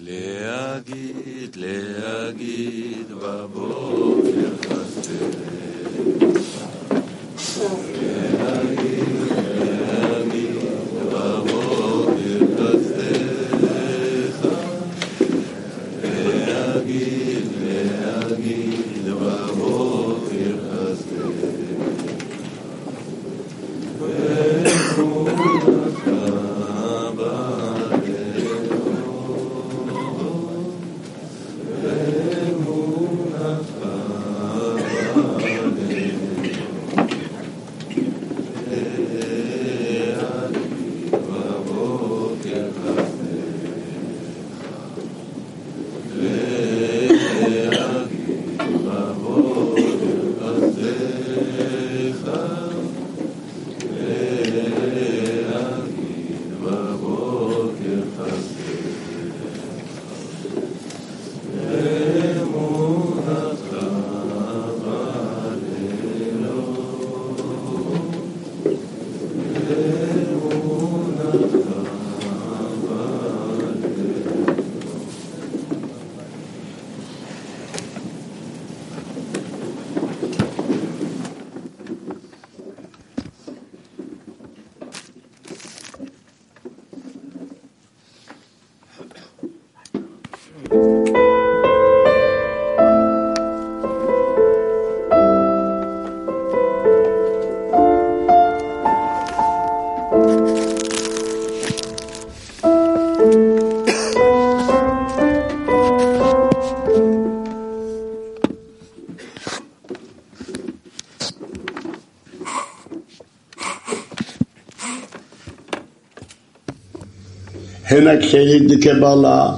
להגיד בבוקר חסדך, להגיד בבוקר חסדך, להגיד בבוקר חסדך, ואמונתך הן הכלד לקבלה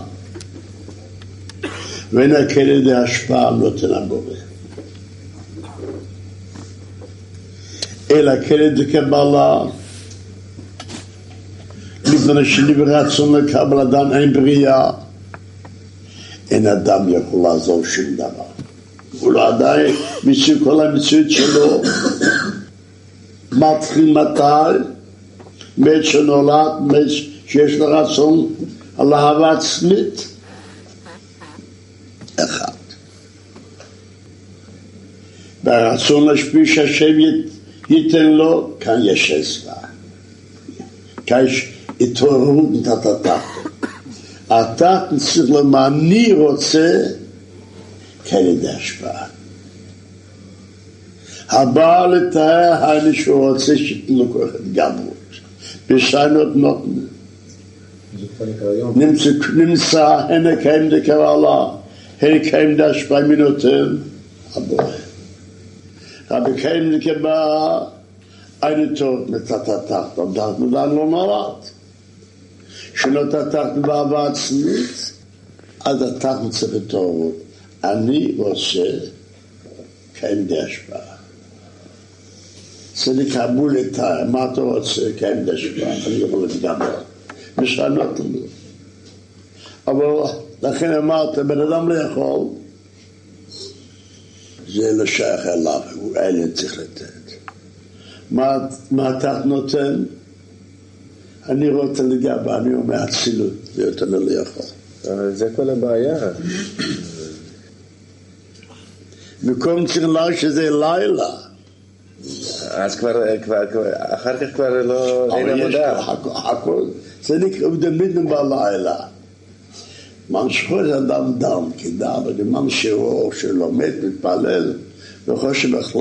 והן הכלד להשפעה נותן הבורא. אלא הכלד לקבלה לפני שנברצון לקבל אדם אין בריאה, אין אדם יכול לעזור שום דבר. הוא לא עדיין מסוג כל המציאות שלו מתחיל מתי? מת שנולד, מת שיש לו רצון על אהבה עצמית אחד. והרצון להשפיע שהשם ייתן לו, כאן יש עזרה. כאן יש התעוררות מתחת התחתון. התחתון צריך למה אני רוצה כאן ידי השפעה. הבא לתאר אני שהוא רוצה שתן לו כוח התגברות. בשיינות נותן. נמצא הנה קיים דקבלה, הנה קיים דהשפעה מנותן הבורא. רבי קיים דקבלה, אין טוב מתחת התחתון, תחת מדען לא נולד. שנות התחתון באהבה עצמית, עד התחתון צריך התעוררות. אני רוצה קיים דהשפעה. זה נקרא בולטה, מה אתה רוצה קיים דהשפעה? אני יכול להתגבר. משנות לנו. אבל לכן אמרת, בן אדם לא יכול, זה לא שייך אליו, הוא אלה צריך לתת. מה אתה נותן? אני רוצה לגבי, אני אומר הצילות, זה יותר לא יכול. זה כל הבעיה. מקום צריך לה שזה לילה. אז כבר, אחר כך כבר לא, אין עבודה. הכל, זה נקרא דמיתם בלילה. מן שחור אדם דם, כי דם, מן שהוא שלומד, מתפלל, וחושב בכלל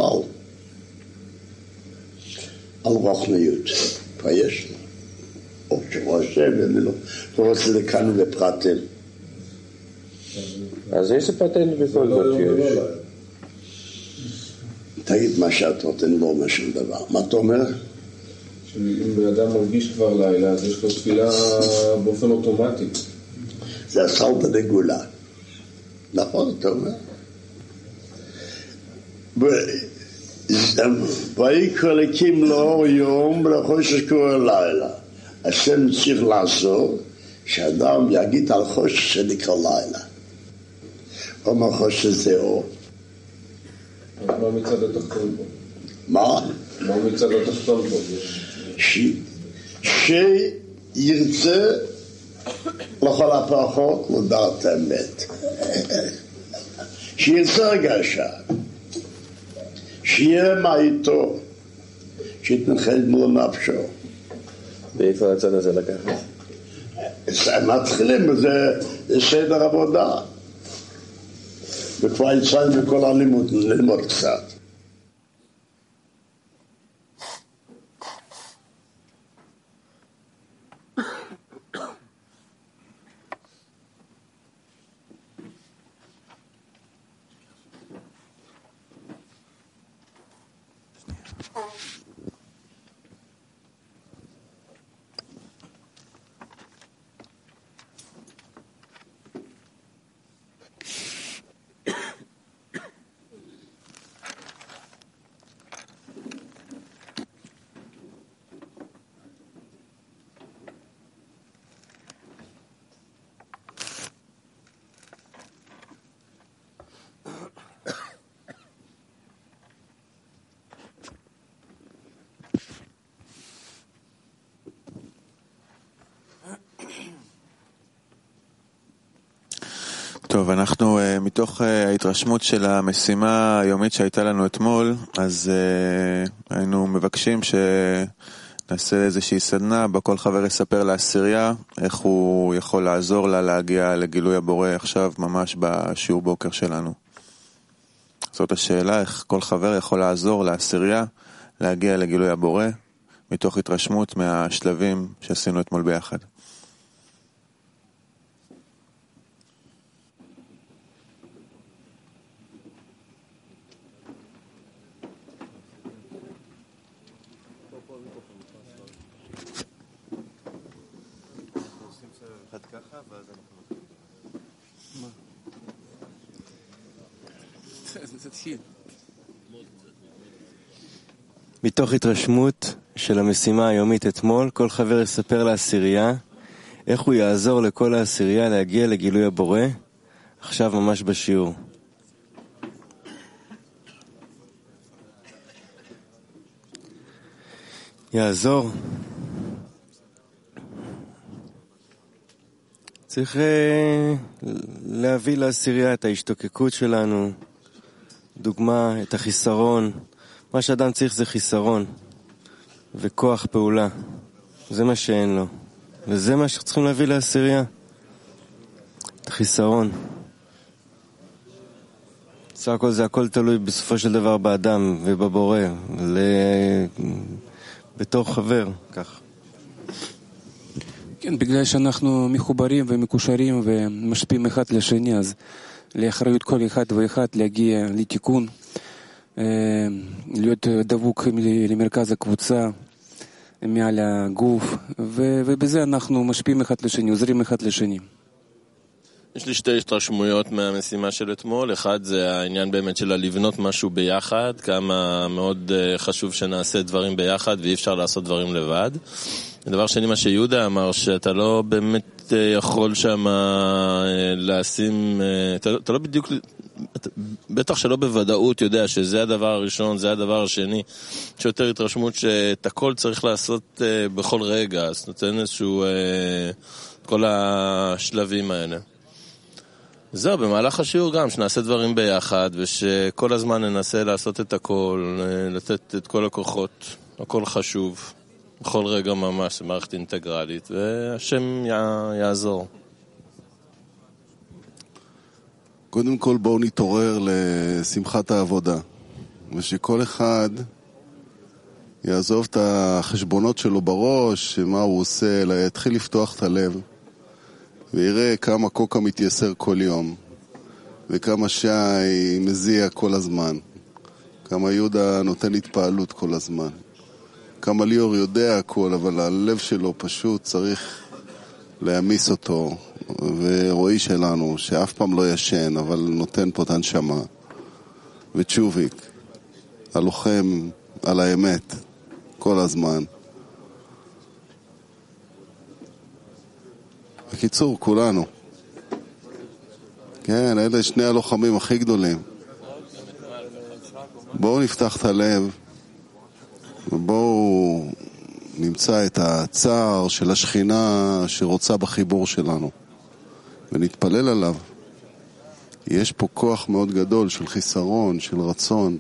על רוחניות. כבר יש לו. או שחושב, אני לא רוצה לכאן בפרטים. אז איזה פטנט בכל זאת יש? תגיד מה שאת רוצה, אני לא אומר שום דבר. מה אתה אומר? שאם בן אדם מרגיש כבר לילה, אז יש לו תפילה באופן אוטומטי. זה הסלטה דגולה. נכון, אתה אומר? ויקרא אלוקים לאור יום ולחושך קורא לילה. השם צריך לעזור שאדם יגיד על חושך שנקרא לילה. אומר חושך זה אור. אז מה מצד התחתון פה? מה? מה מצד התחתון פה? שירצה לכל הפחות לדעת אמת. שיצא הרגשה, שיהיה מה איתו, שיתנחל מול נפשו. ואיפה הצד הזה לקחת? מתחילים בזה סדר עבודה. וכבר יצאנו בכל הלימוד, ללמוד קצת. טוב, אנחנו מתוך ההתרשמות של המשימה היומית שהייתה לנו אתמול, אז היינו מבקשים שנעשה איזושהי סדנה, בה כל חבר יספר לעשירייה איך הוא יכול לעזור לה להגיע לגילוי הבורא עכשיו ממש בשיעור בוקר שלנו. זאת השאלה, איך כל חבר יכול לעזור לעשירייה להגיע לגילוי הבורא מתוך התרשמות מהשלבים שעשינו אתמול ביחד. מתוך התרשמות של המשימה היומית אתמול, כל חבר יספר לעשירייה איך הוא יעזור לכל העשירייה להגיע לגילוי הבורא עכשיו ממש בשיעור. יעזור. צריך להביא לעשירייה את ההשתוקקות שלנו, דוגמה, את החיסרון. מה שאדם צריך זה חיסרון וכוח פעולה. זה מה שאין לו. וזה מה שצריכים להביא לעשירייה. את החיסרון. סך הכל זה הכל תלוי בסופו של דבר באדם ובבורא. בתור חבר, כך. כן, בגלל שאנחנו מחוברים ומקושרים ומשפיעים אחד לשני, אז לאחריות כל אחד ואחד להגיע לתיקון, להיות דבוק למרכז הקבוצה, מעל הגוף, ובזה אנחנו משפיעים אחד לשני, עוזרים אחד לשני. יש לי שתי התרשמויות מהמשימה של אתמול. אחד זה העניין באמת של לבנות משהו ביחד, כמה מאוד חשוב שנעשה דברים ביחד ואי אפשר לעשות דברים לבד. הדבר שני, מה שיהודה אמר, שאתה לא באמת יכול שם לשים, אתה לא בדיוק, בטח שלא בוודאות יודע שזה הדבר הראשון, זה הדבר השני. יש יותר התרשמות שאת הכל צריך לעשות בכל רגע, אז נותן איזשהו, כל השלבים האלה. זהו, במהלך השיעור גם, שנעשה דברים ביחד, ושכל הזמן ננסה לעשות את הכל, לתת את כל הכוחות, הכל חשוב, בכל רגע ממש, מערכת אינטגרלית, והשם יעזור. קודם כל בואו נתעורר לשמחת העבודה, ושכל אחד יעזוב את החשבונות שלו בראש, מה הוא עושה, אלא יתחיל לפתוח את הלב. ויראה כמה קוקה מתייסר כל יום, וכמה שי מזיע כל הזמן, כמה יהודה נותן התפעלות כל הזמן, כמה ליאור יודע הכל, אבל הלב שלו פשוט צריך להמיס אותו, ורואי שלנו, שאף פעם לא ישן, אבל נותן פה את הנשמה, וצ'וביק, הלוחם על האמת, כל הזמן. בקיצור, כולנו. כן, אלה שני הלוחמים הכי גדולים. בואו נפתח את הלב, ובואו נמצא את הצער של השכינה שרוצה בחיבור שלנו. ונתפלל עליו. יש פה כוח מאוד גדול של חיסרון, של רצון.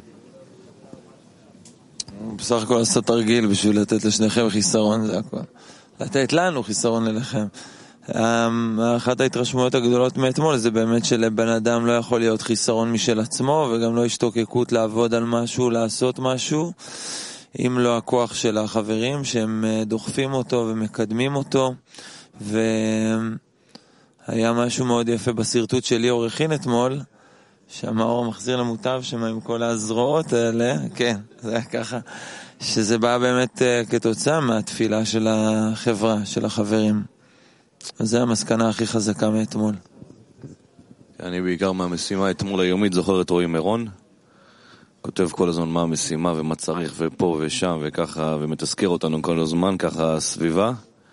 בסך הכל עשה תרגיל בשביל לתת לשניכם חיסרון, זה הכל. לתת לנו חיסרון אליכם. אחת ההתרשמויות הגדולות מאתמול זה באמת שלבן אדם לא יכול להיות חיסרון משל עצמו, וגם לא השתוקקות לעבוד על משהו, לעשות משהו, אם לא הכוח של החברים שהם דוחפים אותו ומקדמים אותו. והיה משהו מאוד יפה בסרטוט שלי עורכין אתמול, שהמאור מחזיר למוטב שמה עם כל הזרועות האלה, כן, זה היה ככה, שזה בא באמת כתוצאה מהתפילה של החברה, של החברים. אז זה המסקנה הכי חזקה מאתמול. אני בעיקר מהמשימה אתמול היומית זוכר את רועי מירון, כותב כל הזמן מה המשימה ומה צריך ופה ושם וככה, ומתזכר אותנו כל הזמן ככה סביבה,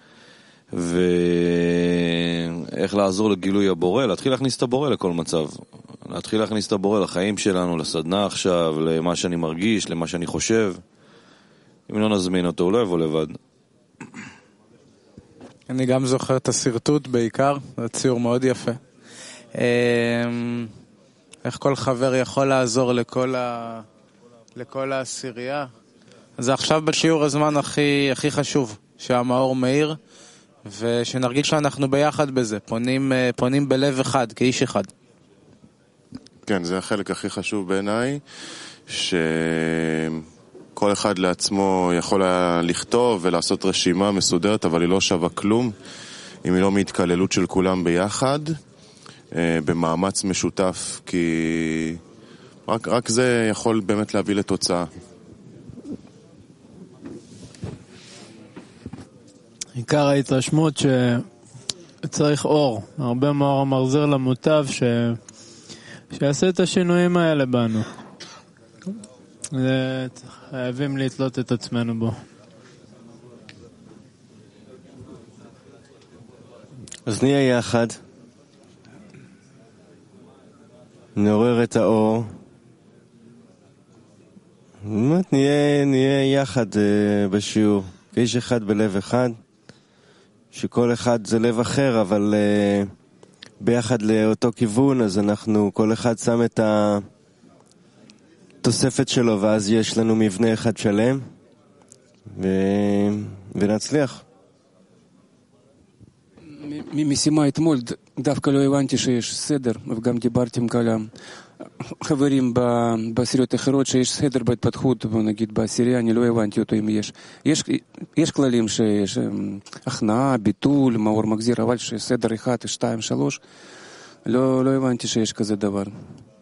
ואיך לעזור לגילוי הבורא, להתחיל להכניס את הבורא לכל מצב, להתחיל להכניס את הבורא לחיים שלנו, לסדנה עכשיו, למה שאני מרגיש, למה שאני חושב. אם לא נזמין אותו, הוא לא יבוא לבד. אני גם זוכר את הסרטוט בעיקר, זה ציור מאוד יפה. איך כל חבר יכול לעזור לכל העשירייה. אז עכשיו בשיעור הזמן הכי חשוב, שהמאור מאיר, ושנרגיש שאנחנו ביחד בזה, פונים בלב אחד, כאיש אחד. כן, זה החלק הכי חשוב בעיניי, שכל אחד לעצמו יכול לכתוב ולעשות רשימה מסודרת, אבל היא לא שווה כלום, אם היא לא מהתקללות של כולם ביחד, במאמץ משותף, כי רק זה יכול באמת להביא לתוצאה. עיקר ההתרשמות שצריך אור, הרבה מאור המחזיר למוטב שיעשה את השינויים האלה בנו. חייבים לתלות את עצמנו בו. אז נהיה יחד, נעורר את האור, באמת נהיה יחד בשיעור, כאיש אחד בלב אחד, שכל אחד זה לב אחר, אבל ביחד לאותו כיוון, אז אנחנו, כל אחד שם את התוספת שלו, ואז יש לנו מבנה אחד שלם, ונצליח. משימה אתמול דווקא לא הבנתי שיש סדר, וגם דיברתי עם כל החברים בעשיריות אחרות שיש סדר בהתפתחות, נגיד בעשירייה, אני לא הבנתי אותו אם יש כללים שיש הכנעה, ביטול, מאור מחזיר, אבל שיש סדר 1, 2, 3, לא הבנתי שיש כזה דבר.